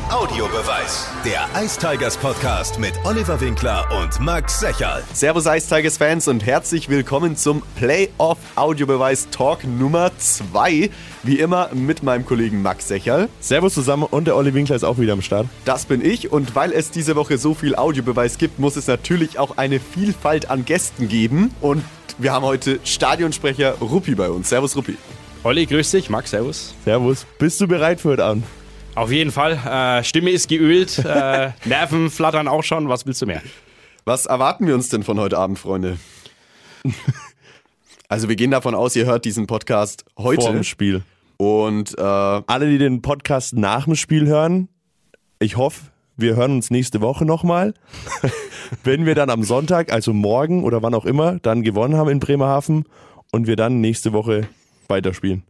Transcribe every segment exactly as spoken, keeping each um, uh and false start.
Audiobeweis. Der Ice Tigers Podcast mit Oliver Winkler und Max Secherl. Servus Ice Tigers Fans und herzlich willkommen zum Playoff Audiobeweis Talk Nummer zwei. Wie immer mit meinem Kollegen Max Secherl. Servus zusammen und der Olli Winkler ist auch wieder am Start. Das bin ich und weil es diese Woche so viel Audiobeweis gibt, muss es natürlich auch eine Vielfalt an Gästen geben. Und wir haben heute Stadionsprecher Ruppi bei uns. Servus Ruppi. Olli, grüß dich. Max, servus. Servus. Bist du bereit für heute Abend? Auf jeden Fall. Äh, Stimme ist geölt, äh, Nerven flattern auch schon. Was willst du mehr? Was erwarten wir uns denn von heute Abend, Freunde? Also wir gehen davon aus, ihr hört diesen Podcast heute. Vor dem Spiel. Und äh, alle, die den Podcast nach dem Spiel hören, ich hoffe, wir hören uns nächste Woche nochmal. Wenn wir dann am Sonntag, also morgen oder wann auch immer, dann gewonnen haben in Bremerhaven und wir dann nächste Woche weiterspielen.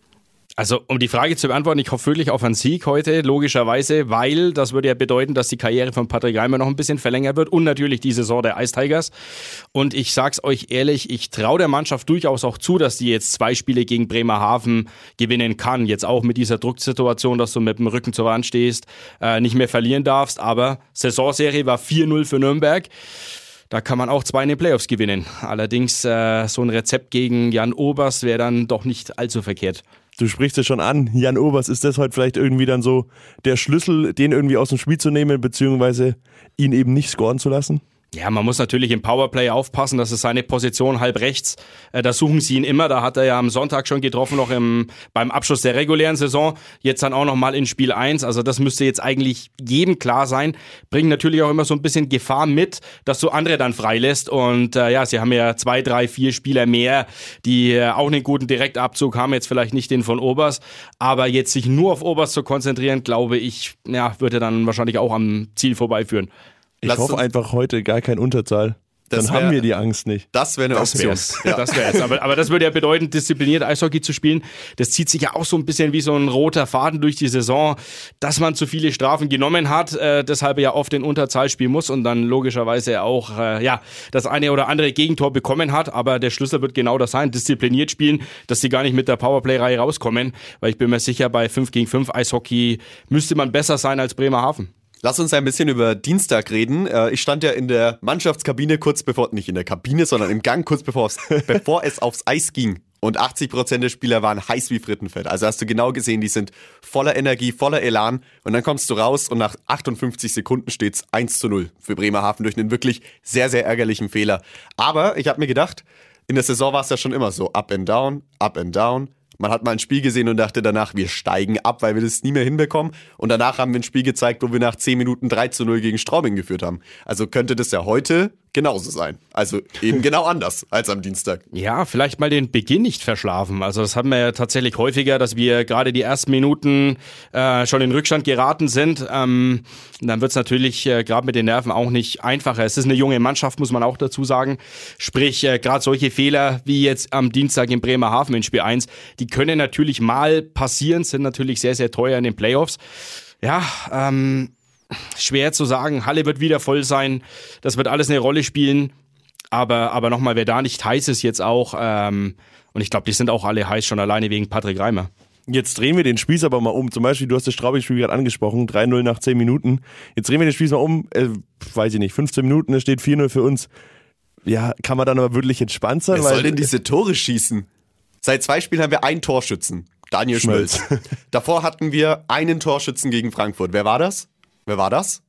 Also, um die Frage zu beantworten, ich hoffe wirklich auf einen Sieg heute, logischerweise, weil das würde ja bedeuten, dass die Karriere von Patrick Reimer noch ein bisschen verlängert wird und natürlich die Saison der Ice Tigers. Und ich sag's euch ehrlich, ich traue der Mannschaft durchaus auch zu, dass die jetzt zwei Spiele gegen Bremerhaven gewinnen kann. Jetzt auch mit dieser Drucksituation, dass du mit dem Rücken zur Wand stehst, äh, nicht mehr verlieren darfst. Aber Saisonserie war vier null für Nürnberg. Da kann man auch zwei in den Playoffs gewinnen. Allerdings äh, so ein Rezept gegen Jan Oberst wäre dann doch nicht allzu verkehrt. Du sprichst es schon an, Jan Oberst, ist das heute vielleicht irgendwie dann so der Schlüssel, den irgendwie aus dem Spiel zu nehmen, beziehungsweise ihn eben nicht scoren zu lassen? Ja, man muss natürlich im Powerplay aufpassen, das ist seine Position halb rechts. Äh, da suchen sie ihn immer, da hat er ja am Sonntag schon getroffen, noch im, beim Abschluss der regulären Saison. Jetzt dann auch nochmal in Spiel eins, also das müsste jetzt eigentlich jedem klar sein. Bringt natürlich auch immer so ein bisschen Gefahr mit, dass du andere dann freilässt. Und äh, ja, sie haben ja zwei, drei, vier Spieler mehr, die äh, auch einen guten Direktabzug haben, jetzt vielleicht nicht den von Oberst. Aber jetzt sich nur auf Oberst zu konzentrieren, glaube ich, ja, würde dann wahrscheinlich auch am Ziel vorbeiführen. Ich Lass hoffe einfach heute gar kein Unterzahl. Dann Das haben wär- wir die Angst nicht. das wäre eine Das Option. wär's. Ja. Das wär's. Aber, aber das würde ja bedeuten, diszipliniert Eishockey zu spielen. Das zieht sich ja auch so ein bisschen wie so ein roter Faden durch die Saison, dass man zu viele Strafen genommen hat, äh, deshalb ja oft in Unterzahl spielen muss und dann logischerweise auch äh, ja das eine oder andere Gegentor bekommen hat. Aber der Schlüssel wird genau das sein, diszipliniert spielen, dass sie gar nicht mit der Powerplay-Reihe rauskommen. Weil ich bin mir sicher, bei fünf gegen fünf Eishockey müsste man besser sein als Bremerhaven. Lass uns ein bisschen über Dienstag reden. Ich stand ja in der Mannschaftskabine kurz bevor, nicht in der Kabine, sondern im Gang kurz bevor, aufs, bevor es aufs Eis ging. Und achtzig Prozent der Spieler waren heiß wie Frittenfett. Also hast du genau gesehen, die sind voller Energie, voller Elan. Und dann kommst du raus und nach achtundfünfzig Sekunden steht's eins zu null für Bremerhaven durch einen wirklich sehr, sehr ärgerlichen Fehler. Aber ich habe mir gedacht, in der Saison war es ja schon immer so, up and down, up and down. Man hat mal ein Spiel gesehen und dachte danach, wir steigen ab, weil wir das nie mehr hinbekommen. Und danach haben wir ein Spiel gezeigt, wo wir nach zehn Minuten drei zu null gegen Straubing geführt haben. Also könnte das ja heute genauso sein. Also eben genau anders als am Dienstag. Ja, vielleicht mal den Beginn nicht verschlafen. Also das haben wir ja tatsächlich häufiger, dass wir gerade die ersten Minuten äh, schon in Rückstand geraten sind. Ähm, dann wird es natürlich äh, gerade mit den Nerven auch nicht einfacher. Es ist eine junge Mannschaft, muss man auch dazu sagen. Sprich, äh, gerade solche Fehler wie jetzt am Dienstag in Bremerhaven in Spiel eins, die können natürlich mal passieren, sind natürlich sehr, sehr teuer in den Playoffs. Ja, ähm... schwer zu sagen, Halle wird wieder voll sein, das wird alles eine Rolle spielen, aber, aber nochmal, wer da nicht heiß ist jetzt auch, ähm, und ich glaube, die sind auch alle heiß, schon alleine wegen Patrick Reimer. Jetzt drehen wir den Spieß aber mal um. Zum Beispiel, du hast das Straubing-Spiel gerade angesprochen, drei null nach zehn Minuten. Jetzt drehen wir den Spieß mal um, äh, weiß ich nicht, fünfzehn Minuten, es steht vier null für uns. Ja, kann man dann aber wirklich entspannt sein? Wer weil soll denn diese Tore schießen? Seit zwei Spielen haben wir einen Torschützen, Daniel Schmölz. Schmölz. Davor hatten wir einen Torschützen gegen Frankfurt. Wer war das? Wer war das?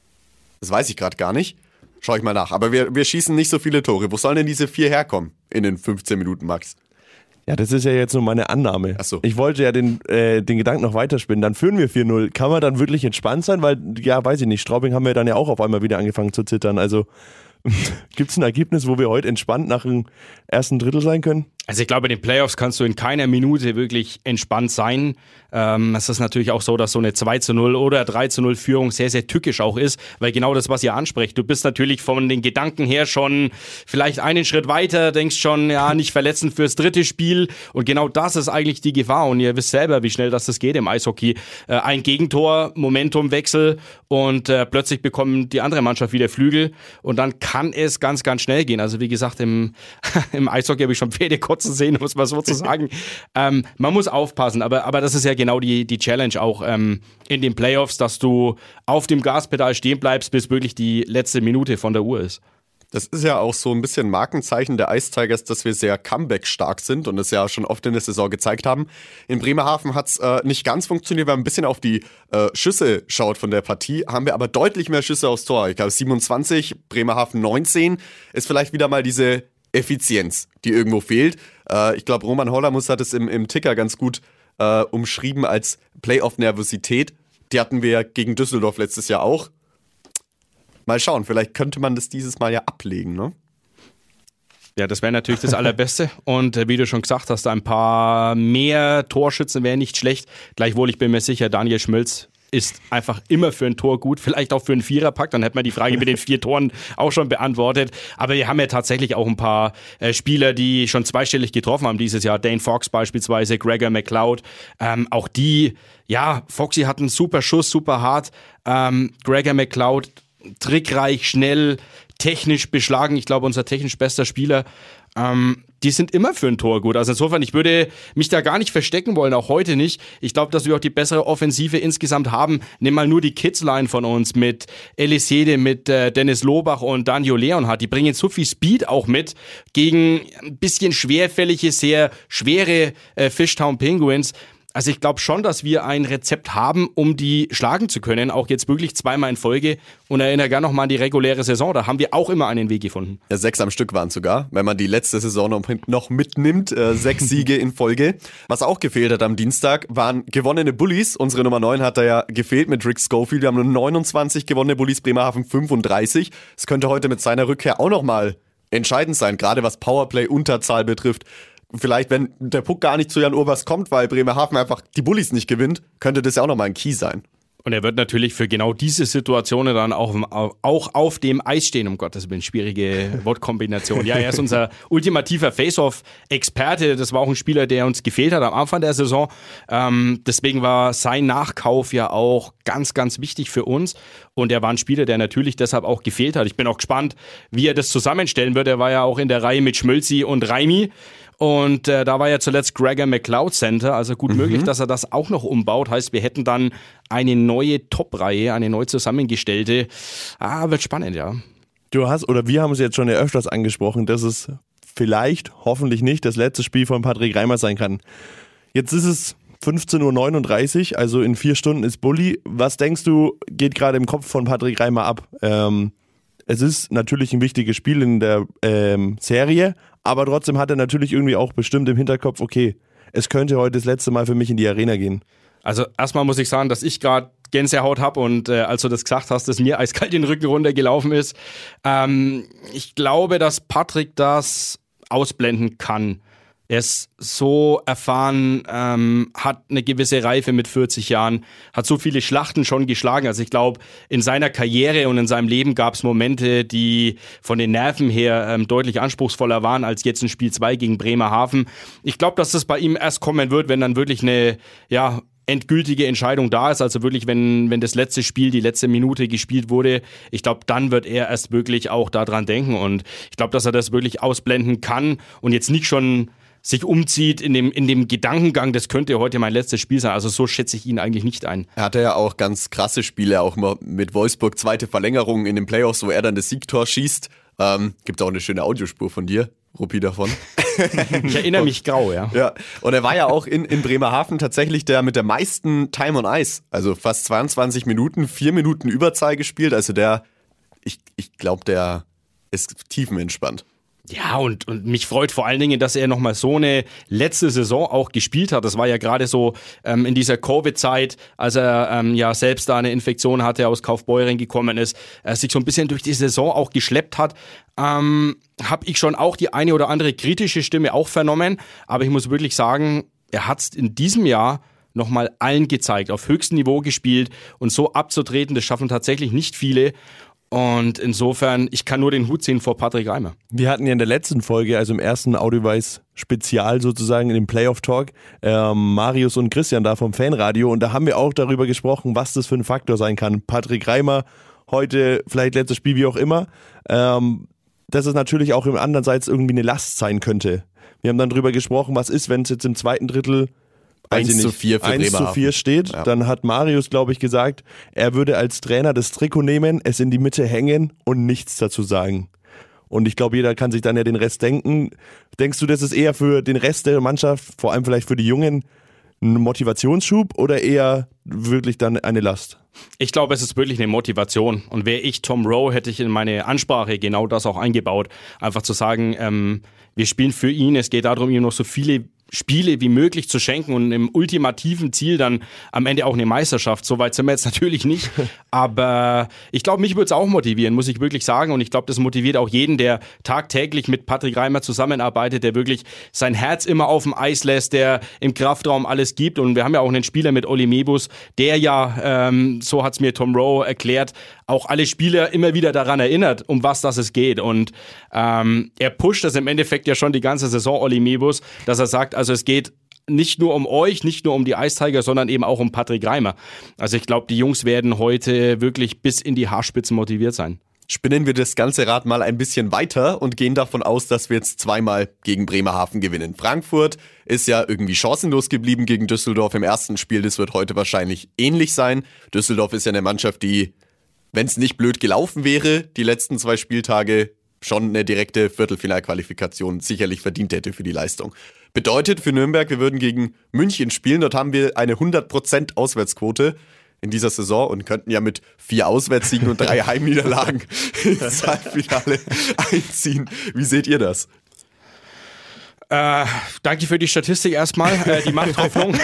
Das weiß ich gerade gar nicht. Schau ich mal nach. Aber wir, wir schießen nicht so viele Tore. Wo sollen denn diese vier herkommen in den fünfzehn Minuten, Max? Ja, das ist ja jetzt nur meine Annahme. Ach so. Ich wollte ja den, äh, den Gedanken noch weiterspinnen. Dann führen wir vier null. Kann man dann wirklich entspannt sein? Weil, ja, weiß ich nicht, Straubing haben wir dann ja auch auf einmal wieder angefangen zu zittern. Also gibt es ein Ergebnis, wo wir heute entspannt nach dem ersten Drittel sein können? Also ich glaube, in den Playoffs kannst du in keiner Minute wirklich entspannt sein. Ähm, es ist natürlich auch so, dass so eine zwei zu null oder drei zu null Führung sehr, sehr tückisch auch ist, weil genau das, was ihr ansprecht, du bist natürlich von den Gedanken her schon vielleicht einen Schritt weiter, denkst schon, ja, nicht verletzen fürs dritte Spiel und genau das ist eigentlich die Gefahr und ihr wisst selber, wie schnell das, das geht im Eishockey. Äh, ein Gegentor, Momentumwechsel und äh, plötzlich bekommt die andere Mannschaft wieder Flügel und dann kann es ganz, ganz schnell gehen. Also wie gesagt, im, im Eishockey habe ich schon Pferde kotzen sehen, muss man so zu sagen. ähm, man muss aufpassen, aber, aber das ist ja genau die, die Challenge auch ähm, in den Playoffs, dass du auf dem Gaspedal stehen bleibst, bis wirklich die letzte Minute von der Uhr ist. Das ist ja auch so ein bisschen Markenzeichen der Ice Tigers, dass wir sehr Comeback-stark sind und das ja schon oft in der Saison gezeigt haben. In Bremerhaven hat es äh, nicht ganz funktioniert, wenn man ein bisschen auf die äh, Schüsse schaut von der Partie, haben wir aber deutlich mehr Schüsse aufs Tor. Ich glaube siebenundzwanzig, Bremerhaven neunzehn, ist vielleicht wieder mal diese Effizienz, die irgendwo fehlt. Äh, ich glaube, Roman Hollermus hat es im, im Ticker ganz gut äh, umschrieben als Playoff-Nervosität. Die hatten wir gegen Düsseldorf letztes Jahr auch. Mal schauen, vielleicht könnte man das dieses Mal ja ablegen, ne? Ja, das wäre natürlich das Allerbeste. Und äh, wie du schon gesagt hast, ein paar mehr Torschützen wäre nicht schlecht. Gleichwohl, ich bin mir sicher, Daniel Schmölz ist einfach immer für ein Tor gut, vielleicht auch für einen Viererpack, dann hätte man die Frage mit den vier Toren auch schon beantwortet. Aber wir haben ja tatsächlich auch ein paar äh, Spieler, die schon zweistellig getroffen haben dieses Jahr. Dane Fox beispielsweise, Gregor McLeod. Ähm, auch die, ja, Foxy hat einen super Schuss, super hart. Ähm, Gregor McLeod, trickreich, schnell, technisch beschlagen. Ich glaube, unser technisch bester Spieler. Ähm, die sind immer für ein Tor gut. Also insofern, ich würde mich da gar nicht verstecken wollen, auch heute nicht. Ich glaube, dass wir auch die bessere Offensive insgesamt haben. Nimm mal nur die Kids-Line von uns mit Elisede, mit äh, Dennis Lohbach und Daniel Leonhardt. Die bringen so viel Speed auch mit gegen ein bisschen schwerfällige, sehr schwere äh, Fishtown Penguins. Also ich glaube schon, dass wir ein Rezept haben, um die schlagen zu können, auch jetzt wirklich zweimal in Folge. Und erinnere gerne nochmal an die reguläre Saison, da haben wir auch immer einen Weg gefunden. Ja, sechs am Stück waren es sogar, wenn man die letzte Saison noch mitnimmt, äh, sechs Siege in Folge. Was auch gefehlt hat am Dienstag, waren gewonnene Bullies. Unsere Nummer neun hat da ja gefehlt mit Rick Schofield. Wir haben nur neunundzwanzig gewonnene Bullies, Bremerhaven fünfunddreißig. Es könnte heute mit seiner Rückkehr auch nochmal entscheidend sein, gerade was Powerplay-Unterzahl betrifft. Vielleicht, wenn der Puck gar nicht zu Jan Urbas kommt, weil Bremerhaven einfach die Bullies nicht gewinnt, könnte das ja auch nochmal ein Key sein. Und er wird natürlich für genau diese Situationen dann auch, auch auf dem Eis stehen, um Gottes Willen, schwierige Wortkombination. Ja, er ist unser ultimativer Face-Off-Experte. Das war auch ein Spieler, der uns gefehlt hat am Anfang der Saison. Ähm, deswegen war sein Nachkauf ja auch ganz, ganz wichtig für uns. Und er war ein Spieler, der natürlich deshalb auch gefehlt hat. Ich bin auch gespannt, wie er das zusammenstellen wird. Er war ja auch in der Reihe mit Schmölzi und Raimi. Und äh, da war ja zuletzt Gregor McLeod Center, also gut mhm. möglich, dass er das auch noch umbaut. Heißt, wir hätten dann eine neue Top-Reihe, eine neu zusammengestellte. Ah, wird spannend, ja. Du hast, oder wir haben es jetzt schon ja öfters angesprochen, dass es vielleicht, hoffentlich nicht, das letzte Spiel von Patrick Reimer sein kann. Jetzt ist es fünfzehn Uhr neununddreißig, also in vier Stunden ist Bulli. Was denkst du, geht gerade im Kopf von Patrick Reimer ab? Ähm, es ist natürlich ein wichtiges Spiel in der ähm, Serie, aber trotzdem hat er natürlich irgendwie auch bestimmt im Hinterkopf, okay, es könnte heute das letzte Mal für mich in die Arena gehen. Also erstmal muss ich sagen, dass ich gerade Gänsehaut habe und äh, als du das gesagt hast, dass mir eiskalt den Rücken runtergelaufen ist. Ähm, ich glaube, dass Patrick das ausblenden kann. Er ist so erfahren, ähm, hat eine gewisse Reife mit vierzig Jahren, hat so viele Schlachten schon geschlagen. Also ich glaube, in seiner Karriere und in seinem Leben gab es Momente, die von den Nerven her ähm, deutlich anspruchsvoller waren als jetzt in Spiel zwei gegen Bremerhaven. Ich glaube, dass das bei ihm erst kommen wird, wenn dann wirklich eine, ja, endgültige Entscheidung da ist, also wirklich, wenn, wenn das letzte Spiel, die letzte Minute gespielt wurde, ich glaube, dann wird er erst wirklich auch daran denken und ich glaube, dass er das wirklich ausblenden kann und jetzt nicht schon sich umzieht in dem, in dem Gedankengang, das könnte heute mein letztes Spiel sein. Also so schätze ich ihn eigentlich nicht ein. Er hatte ja auch ganz krasse Spiele, auch mal mit Wolfsburg, zweite Verlängerung in den Playoffs, wo er dann das Siegtor schießt. Ähm, gibt auch eine schöne Audiospur von dir, Ruppi, davon. Ich erinnere mich grau, ja. Ja, und er war ja auch in, in Bremerhaven tatsächlich der mit der meisten Time on Ice. Also fast zweiundzwanzig Minuten, vier Minuten Überzahl gespielt. Also der, ich, ich glaube, der ist tiefenentspannt. Ja, und, und mich freut vor allen Dingen, dass er nochmal so eine letzte Saison auch gespielt hat. Das war ja gerade so ähm, in dieser Covid-Zeit, als er ähm, ja selbst da eine Infektion hatte, aus Kaufbeuren gekommen ist, er sich so ein bisschen durch die Saison auch geschleppt hat. Ähm, habe ich schon auch die eine oder andere kritische Stimme auch vernommen. Aber ich muss wirklich sagen, er hat es in diesem Jahr nochmal allen gezeigt, auf höchstem Niveau gespielt und so abzutreten, das schaffen tatsächlich nicht viele. Und insofern, ich kann nur den Hut ziehen vor Patrick Reimer. Wir hatten ja in der letzten Folge, also im ersten Audiobeweis-Spezial sozusagen, in dem Playoff-Talk, ähm, Marius und Christian da vom Fanradio und da haben wir auch darüber gesprochen, was das für ein Faktor sein kann. Patrick Reimer, heute vielleicht letztes Spiel, wie auch immer. Ähm, dass es natürlich auch im andererseits irgendwie eine Last sein könnte. Wir haben dann drüber gesprochen, was ist, wenn es jetzt im zweiten Drittel eins zu vier für eins zu vier steht. Ja. Dann hat Marius, glaube ich, gesagt, er würde als Trainer das Trikot nehmen, es in die Mitte hängen und nichts dazu sagen. Und ich glaube, jeder kann sich dann ja den Rest denken. Denkst du, das ist eher für den Rest der Mannschaft, vor allem vielleicht für die Jungen, ein Motivationsschub oder eher wirklich dann eine Last? Ich glaube, es ist wirklich eine Motivation. Und wäre ich Tom Rowe, hätte ich in meine Ansprache genau das auch eingebaut. Einfach zu sagen, ähm, wir spielen für ihn. Es geht darum, ihm noch so viele Spiele wie möglich zu schenken und im ultimativen Ziel dann am Ende auch eine Meisterschaft. So weit sind wir jetzt natürlich nicht. Aber ich glaube, mich würde es auch motivieren, muss ich wirklich sagen. Und ich glaube, das motiviert auch jeden, der tagtäglich mit Patrick Reimer zusammenarbeitet, der wirklich sein Herz immer auf dem Eis lässt, der im Kraftraum alles gibt. Und wir haben ja auch einen Spieler mit Olli Mebus, der ja, ähm, so hat es mir Tom Rowe erklärt, auch alle Spieler immer wieder daran erinnert, um was das es geht. Und ähm, er pusht das im Endeffekt ja schon die ganze Saison, Olli Mebus, dass er sagt, also es geht nicht nur um euch, nicht nur um die Ice Tigers, sondern eben auch um Patrick Reimer. Also ich glaube, die Jungs werden heute wirklich bis in die Haarspitzen motiviert sein. Spinnen wir das ganze Rad mal ein bisschen weiter und gehen davon aus, dass wir jetzt zweimal gegen Bremerhaven gewinnen. Frankfurt ist ja irgendwie chancenlos geblieben gegen Düsseldorf im ersten Spiel. Das wird heute wahrscheinlich ähnlich sein. Düsseldorf ist ja eine Mannschaft, die, wenn es nicht blöd gelaufen wäre, die letzten zwei Spieltage schon eine direkte Viertelfinalqualifikation sicherlich verdient hätte für die Leistung. Bedeutet für Nürnberg, wir würden gegen München spielen. Dort haben wir eine hundert Prozent Auswärtsquote in dieser Saison und könnten ja mit vier Auswärtssiegen und drei Heimniederlagen ins Halbfinale einziehen. Wie seht ihr das? Äh, danke für die Statistik erstmal, äh, die macht Hoffnung.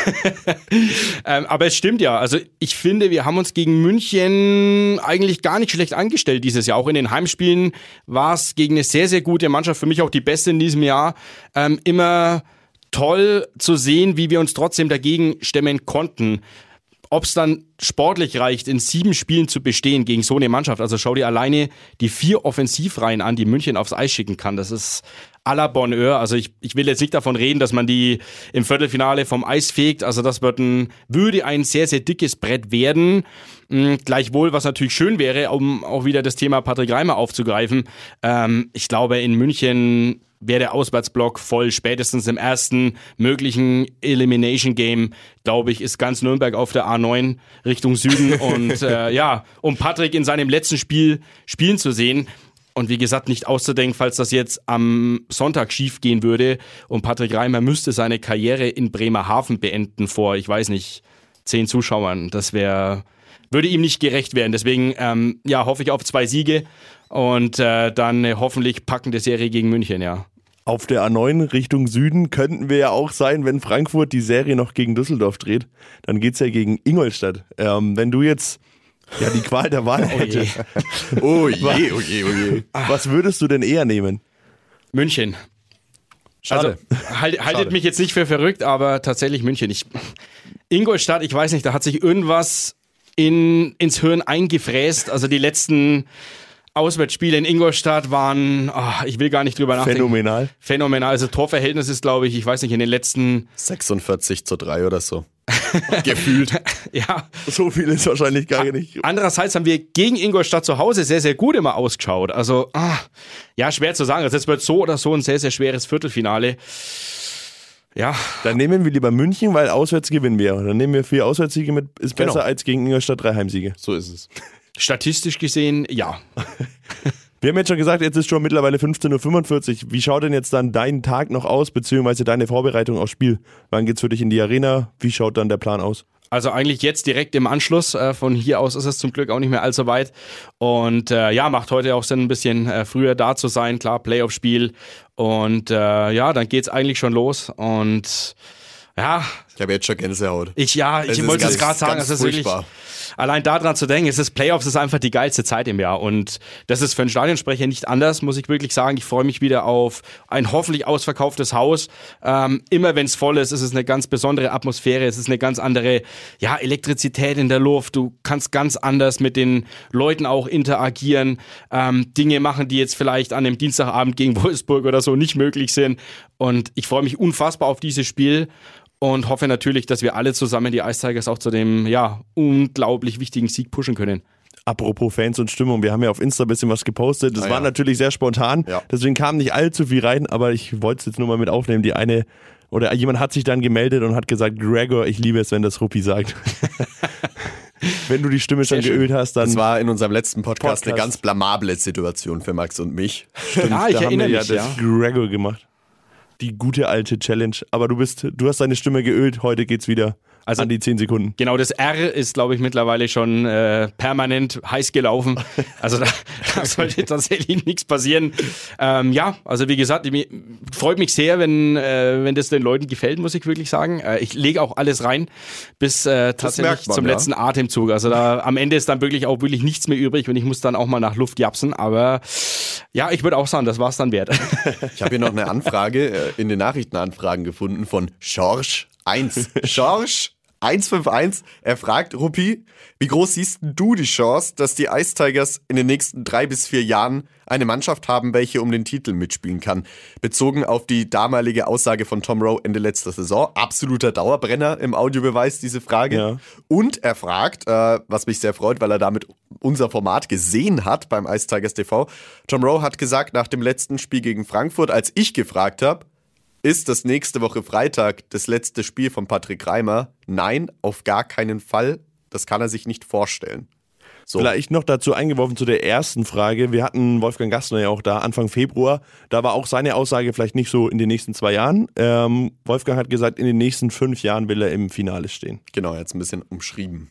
ähm, aber es stimmt ja, also ich finde, wir haben uns gegen München eigentlich gar nicht schlecht angestellt dieses Jahr. Auch in den Heimspielen war es gegen eine sehr, sehr gute Mannschaft, für mich auch die beste in diesem Jahr, ähm, immer toll zu sehen, wie wir uns trotzdem dagegen stemmen konnten. Ob es dann sportlich reicht, in sieben Spielen zu bestehen gegen so eine Mannschaft. Also schau dir alleine die vier Offensivreihen an, die München aufs Eis schicken kann. Das ist à la Bonheur. Also ich, ich will jetzt nicht davon reden, dass man die im Viertelfinale vom Eis fegt. Also das wird ein, würde ein sehr, sehr dickes Brett werden. Mhm, gleichwohl, was natürlich schön wäre, um auch wieder das Thema Patrick Reimer aufzugreifen. Ähm, ich glaube, in München wäre der Auswärtsblock voll. Spätestens im ersten möglichen Elimination Game, glaube ich, ist ganz Nürnberg auf der A neun Richtung Süden. Und äh, ja, um Patrick in seinem letzten Spiel spielen zu sehen. Und wie gesagt, nicht auszudenken, falls das jetzt am Sonntag schief gehen würde. Und Patrick Reimer müsste seine Karriere in Bremerhaven beenden vor, ich weiß nicht, zehn Zuschauern. Das wäre, würde ihm nicht gerecht werden. Deswegen ähm, ja, hoffe ich auf zwei Siege und äh, dann eine hoffentlich packende Serie gegen München, ja. Auf der A neun Richtung Süden könnten wir ja auch sein, wenn Frankfurt die Serie noch gegen Düsseldorf dreht. Dann geht's ja gegen Ingolstadt. Ähm, wenn du jetzt ja die Qual der Wahl hättest, Oh je, oh je, oh je. was würdest du denn eher nehmen? München. Schade. Also, halt, haltet Schade. mich jetzt nicht für verrückt, aber tatsächlich München. Ich, Ingolstadt, ich weiß nicht, da hat sich irgendwas in, ins Hirn eingefräst. Also die letzten Auswärtsspiele in Ingolstadt waren, oh, ich will gar nicht drüber nachdenken. Phänomenal. Phänomenal. Also Torverhältnis ist, glaube ich, ich weiß nicht, in den letzten, sechsundvierzig zu drei oder so. Gefühlt. ja. So viel ist wahrscheinlich gar nicht. Andererseits haben wir gegen Ingolstadt zu Hause sehr, sehr gut immer ausgeschaut. Also, ah, ja, schwer zu sagen. Also es wird so oder so ein sehr, sehr schweres Viertelfinale. Ja. Dann nehmen wir lieber München, weil auswärts gewinnen wir. Dann nehmen wir vier Auswärtssiege mit, ist besser Genau. als gegen Ingolstadt drei Heimsiege. So ist es. Statistisch gesehen, ja. Wir haben jetzt schon gesagt, jetzt ist schon mittlerweile fünfzehn Uhr fünfundvierzig. Wie schaut denn jetzt dann dein Tag noch aus, beziehungsweise deine Vorbereitung aufs Spiel? Wann geht's für dich in die Arena? Wie schaut dann der Plan aus? Also eigentlich jetzt direkt im Anschluss. Äh, von hier aus ist es zum Glück auch nicht mehr allzu weit. Und äh, ja, macht heute auch Sinn, ein bisschen äh, früher da zu sein. Klar, Playoff-Spiel. Und äh, ja, dann geht's eigentlich schon los. Und ja, Ich habe jetzt schon Gänsehaut. ich ja, Es ich ist wollte es ganz- gerade sagen, ganz es ist wirklich, furchtbar. allein daran zu denken, es ist Playoffs, ist einfach die geilste Zeit im Jahr und das ist für einen Stadionsprecher nicht anders, muss ich wirklich sagen. Ich freue mich wieder auf ein hoffentlich ausverkauftes Haus. Ähm, immer wenn es voll ist, ist es eine ganz besondere Atmosphäre, es ist eine ganz andere, ja, Elektrizität in der Luft. Du kannst ganz anders mit den Leuten auch interagieren, ähm, Dinge machen, die jetzt vielleicht an einem Dienstagabend gegen Wolfsburg oder so nicht möglich sind. Und ich freue mich unfassbar auf dieses Spiel. Und hoffe natürlich, dass wir alle zusammen die Ice Tigers auch zu dem, ja, unglaublich wichtigen Sieg pushen können. apropos Fans und Stimmung, wir haben ja auf Insta ein bisschen was gepostet. Das Ah, war ja. natürlich sehr spontan, Ja. deswegen kam nicht allzu viel rein, aber ich wollte es jetzt nur mal mit aufnehmen. Die eine, oder jemand hat sich dann gemeldet und hat gesagt, Gregor, ich liebe es, wenn das Ruppi sagt. Wenn du die Stimme schon schön. geölt hast, dann... Das war in unserem letzten Podcast, Podcast. eine ganz blamable Situation für Max und mich. Ja, ich da haben erinnere wir mich, ja ja. das Gregor gemacht. Die gute alte Challenge. Aber du bist, du hast deine Stimme geölt, heute geht's wieder Also- an die zehn Sekunden. Genau, das R ist, glaube ich, mittlerweile schon äh, permanent heiß gelaufen. Also da, da sollte tatsächlich nichts passieren. Ähm, ja, also wie gesagt, mir, freut mich sehr, wenn, äh, wenn das den Leuten gefällt, muss ich wirklich sagen. Äh, ich lege auch alles rein, bis äh, tatsächlich merkt man, zum ja. letzten Atemzug. Also da am Ende ist dann wirklich auch wirklich nichts mehr übrig und ich muss dann auch mal nach Luft japsen. Aber ja, ich würde auch sagen, das war es dann wert. Ich habe hier noch eine Anfrage äh, in den Nachrichtenanfragen gefunden von Schorsch eins. Schorsch eins fünf eins. Er fragt, Ruppi, wie groß siehst du die Chance, dass die Ice Tigers in den nächsten drei bis vier Jahren eine Mannschaft haben, welche um den Titel mitspielen kann? Bezogen auf die damalige Aussage von Tom Rowe Ende letzter Saison. Absoluter Dauerbrenner im Audiobeweis, diese Frage. Ja. Und er fragt, äh, was mich sehr freut, weil er damit unser Format gesehen hat beim Ice Tigers T V. Tom Rowe hat gesagt, nach dem letzten Spiel gegen Frankfurt, als ich gefragt habe, ist das nächste Woche Freitag das letzte Spiel von Patrick Reimer? Nein, auf gar keinen Fall. Das kann er sich nicht vorstellen. So. Vielleicht noch dazu eingeworfen zu der ersten Frage. Wir hatten Wolfgang Gastner ja auch da Anfang Februar. Da war auch seine Aussage vielleicht nicht so in den nächsten zwei Jahren. Ähm, Wolfgang hat gesagt, in den nächsten fünf Jahren will er im Finale stehen. Genau, jetzt ein bisschen umschrieben.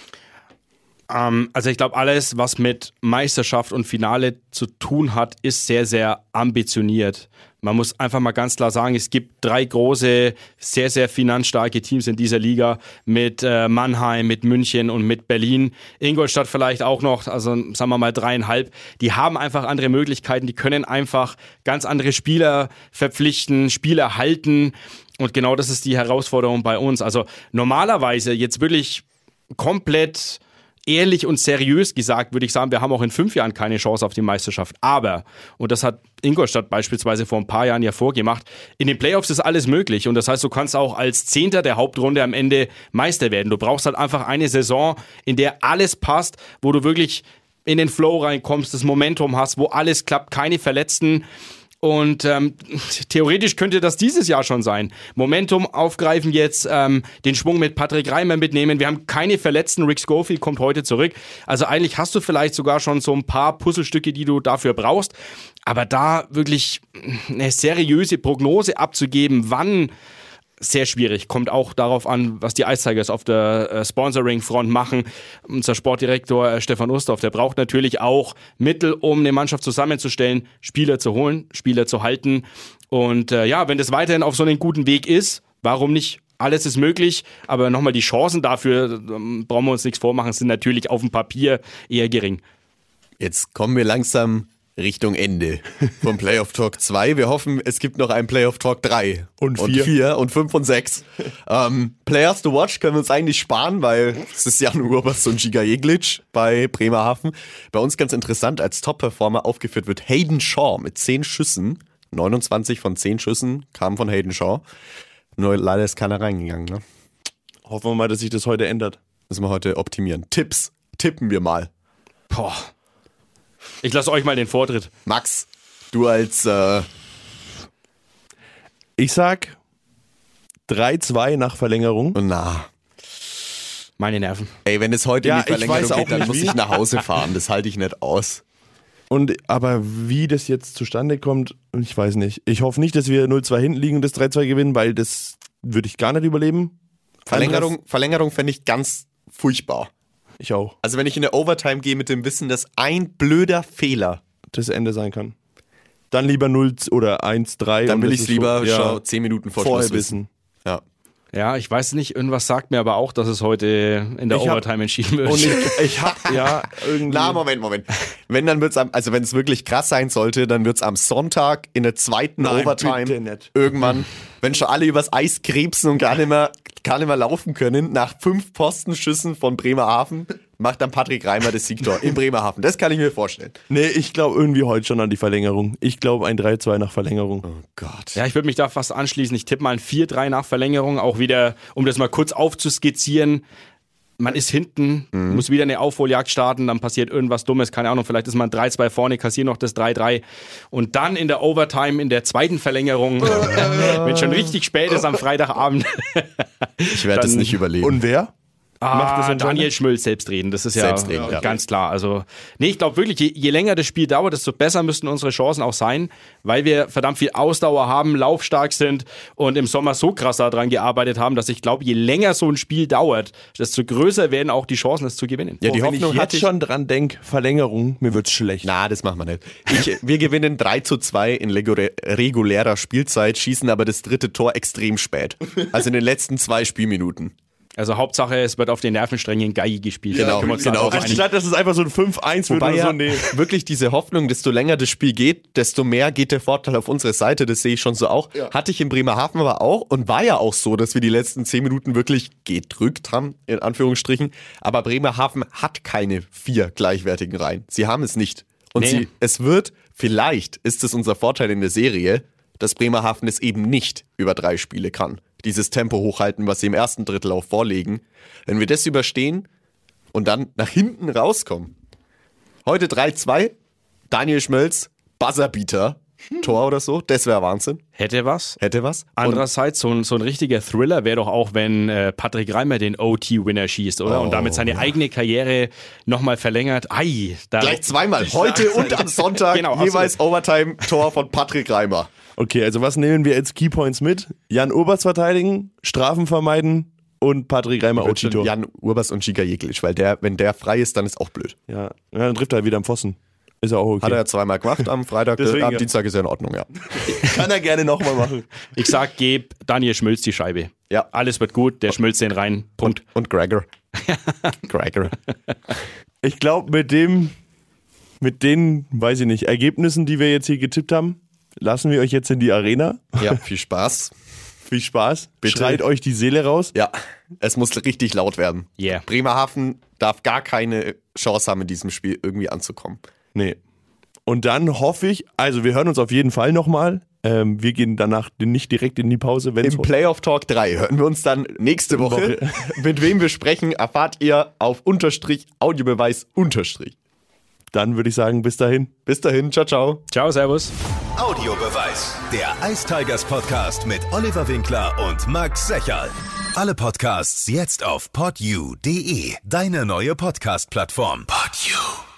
Ähm, also ich glaube, alles, was mit Meisterschaft und Finale zu tun hat, ist sehr, sehr ambitioniert. Man muss einfach mal ganz klar sagen, es gibt drei große, sehr, sehr finanzstarke Teams in dieser Liga mit äh, Mannheim, mit München und mit Berlin. Ingolstadt vielleicht auch noch, also sagen wir mal dreieinhalb. Die haben einfach andere Möglichkeiten, die können einfach ganz andere Spieler verpflichten, Spieler halten. Und genau das ist die Herausforderung bei uns. Also normalerweise jetzt wirklich komplett ehrlich und seriös gesagt, würde ich sagen, wir haben auch in fünf Jahren keine Chance auf die Meisterschaft. Aber, und das hat Ingolstadt beispielsweise vor ein paar Jahren ja vorgemacht, in den Playoffs ist alles möglich. Und das heißt, du kannst auch als Zehnter der Hauptrunde am Ende Meister werden. Du brauchst halt einfach eine Saison, in der alles passt, wo du wirklich in den Flow reinkommst, das Momentum hast, wo alles klappt, keine Verletzten. Und ähm, theoretisch könnte das dieses Jahr schon sein. Momentum aufgreifen jetzt, ähm, den Schwung mit Patrick Reimer mitnehmen. Wir haben keine Verletzten. Rick Schofield kommt heute zurück. Also eigentlich hast du vielleicht sogar schon so ein paar Puzzlestücke, die du dafür brauchst. Aber da wirklich eine seriöse Prognose abzugeben, wann, sehr schwierig. Kommt auch darauf an, was die Ice Tigers auf der äh, Sponsoring-Front machen. Unser Sportdirektor äh, Stefan Ustorf, der braucht natürlich auch Mittel, um eine Mannschaft zusammenzustellen, Spieler zu holen, Spieler zu halten. Und äh, ja, wenn das weiterhin auf so einem guten Weg ist, warum nicht? Alles ist möglich, aber nochmal die Chancen dafür, ähm, brauchen wir uns nichts vormachen, sind natürlich auf dem Papier eher gering. Jetzt kommen wir langsam Richtung Ende vom Playoff Talk zwei. Wir hoffen, es gibt noch einen Playoff Talk drei. Und Und vier. vier und fünf und sechs. ähm, Players to watch können wir uns eigentlich sparen, weil es ist Jan Urbas und Giga Jeglic bei Bremerhaven. Bei uns ganz interessant, als Top-Performer aufgeführt wird Hayden Shaw mit zehn Schüssen. neunundzwanzig von zehn Schüssen kamen von Hayden Shaw. Nur leider ist keiner reingegangen. Ne? Hoffen wir mal, dass sich das heute ändert. Müssen wir heute optimieren. Tipps. Tippen wir mal. Boah. Ich lasse euch mal den Vortritt. Max, du als... Äh, Ich sag drei zwei nach Verlängerung. na... Meine Nerven. Ey, wenn es heute Ja, in die ich Verlängerung weiß auch geht, dann nicht, muss wie. ich nach Hause fahren. Das halte ich nicht aus. Und aber wie das jetzt zustande kommt, ich weiß nicht. Ich hoffe nicht, dass wir null zwei hinten liegen und das drei zwei gewinnen, weil das würde ich gar nicht überleben. Verlängerung, Verlängerung fände ich ganz furchtbar. Ich auch. Also wenn ich in der Overtime gehe mit dem Wissen, dass ein blöder Fehler, Das Ende sein kann. Dann lieber null oder eins drei. dann und will das ich es ist lieber schon- ja, schon zehn Minuten vor vorher Schluss wissen. wissen. Ja. Ja, ich weiß nicht, irgendwas sagt mir aber auch, dass es heute in der Ich hab- Overtime entschieden wird. Und ich, ich hab, ja, irgendwie. Na, Moment, Moment. Wenn, dann wird's am, also wenn es wirklich krass sein sollte, dann wird es am Sonntag in der zweiten Nein, Overtime bitte nicht. irgendwann, wenn schon alle übers Eis krebsen und gar nicht mehr, gar nicht mehr laufen können, nach fünf Postenschüssen von Bremerhaven, macht dann Patrick Reimer das Siegtor in Bremerhaven. Das kann ich mir vorstellen. Nee, ich glaube irgendwie heute schon an die Verlängerung. Ich glaube ein drei zwei nach Verlängerung. Oh Gott. Ja, ich würde mich da fast anschließen. Ich tippe mal ein vier drei nach Verlängerung. Auch wieder, um das mal kurz aufzuskizzieren. man ist hinten, mhm. muss wieder eine Aufholjagd starten, dann passiert irgendwas Dummes, keine Ahnung, vielleicht ist man drei zwei vorne, kassiert noch das drei drei und dann in der Overtime, in der zweiten Verlängerung, wenn schon richtig spät ist am Freitagabend. Ich werde es nicht überleben. Und wer? Ah, Macht das Daniel Schmölz selbstredend, das ist ja, Selbstredend, ja. ganz klar. Also, nee, ich glaube wirklich, je, je länger das Spiel dauert, desto besser müssten unsere Chancen auch sein, weil wir verdammt viel Ausdauer haben, laufstark sind und im Sommer so krass daran gearbeitet haben, dass ich glaube, je länger so ein Spiel dauert, desto größer werden auch die Chancen, es zu gewinnen. Ja, die oh, Hoffnung wenn ich hatte jetzt ich schon dran denke, Verlängerung, mir wird's schlecht. Na, das machen wir nicht. Ich, wir gewinnen drei zu zwei in regulärer Spielzeit, schießen aber das dritte Tor extrem spät. Also in den letzten zwei Spielminuten. Also Hauptsache, es wird auf den Nervensträngen Geige gespielt. Genau, Können wir uns genau. darauf einigen. Anstatt, dass es einfach so ein fünf eins wird Wobei oder ja so, nee. wirklich diese Hoffnung, desto länger das Spiel geht, desto mehr geht der Vorteil auf unsere Seite. Das sehe ich schon so auch. Ja. Hatte ich in Bremerhaven aber auch und war ja auch so, dass wir die letzten zehn Minuten wirklich gedrückt haben, in Anführungsstrichen. Aber Bremerhaven hat keine vier gleichwertigen Reihen. Sie haben es nicht. Und Nee. sie, es wird, vielleicht ist es unser Vorteil in der Serie, dass Bremerhaven es eben nicht über drei Spiele kann. Dieses Tempo hochhalten, was sie im ersten Drittel auch vorlegen. Wenn wir das überstehen und dann nach hinten rauskommen. Heute drei zwei, Daniel Schmölz, Buzzerbeater, Tor oder so, das wäre Wahnsinn. Hätte was. Hätte was. Und Andererseits, so ein, so ein richtiger Thriller wäre doch auch, wenn äh, Patrick Reimer den O T-Winner schießt, oder? Oh, und damit seine ja. eigene Karriere nochmal verlängert. Ei, da gleich zweimal, heute und am Sonntag, Genau, jeweils Overtime-Tor von Patrick Reimer. Okay, also was nehmen wir als Keypoints mit? Jan Oberst verteidigen, Strafen vermeiden und Patrick Reimer Wird schon Otito. Jan Urbas und Giga Jeglic, weil der, wenn der frei ist, dann ist auch blöd. Ja. ja, dann trifft er wieder am Pfosten. Ist ja auch okay. Hat er ja zweimal gemacht am Freitag, Deswegen, am ja. Dienstag ist ja in Ordnung, ja. Kann er gerne nochmal machen. Ich sag, geb Daniel Schmölz die Scheibe. Ja. Alles wird gut, der schmilzt den rein. Punkt. Und Gregor. Gregor. Ich glaube, mit dem, mit den, weiß ich nicht, Ergebnissen, die wir jetzt hier getippt haben, lassen wir euch jetzt in die Arena. Ja, viel Spaß. Viel Spaß. Bitte. Schreit euch die Seele raus. Ja, es muss richtig laut werden. Yeah. Bremerhaven darf gar keine Chance haben, in diesem Spiel irgendwie anzukommen. Nee. Und dann hoffe ich, also wir hören uns auf jeden Fall nochmal. Ähm, wir gehen danach nicht direkt in die Pause. Wenn's Im Playoff Talk drei hören wir uns dann nächste Woche. Mit wem wir sprechen, erfahrt ihr auf Unterstrich Audiobeweis Unterstrich. Dann würde ich sagen, bis dahin. Bis dahin, ciao, ciao. Ciao, servus. Audiobeweis. Der Ice Tigers Podcast mit Oliver Winkler und Max Secherl. Alle Podcasts jetzt auf podyou punkt de, deine neue Podcast-Plattform. Podyou.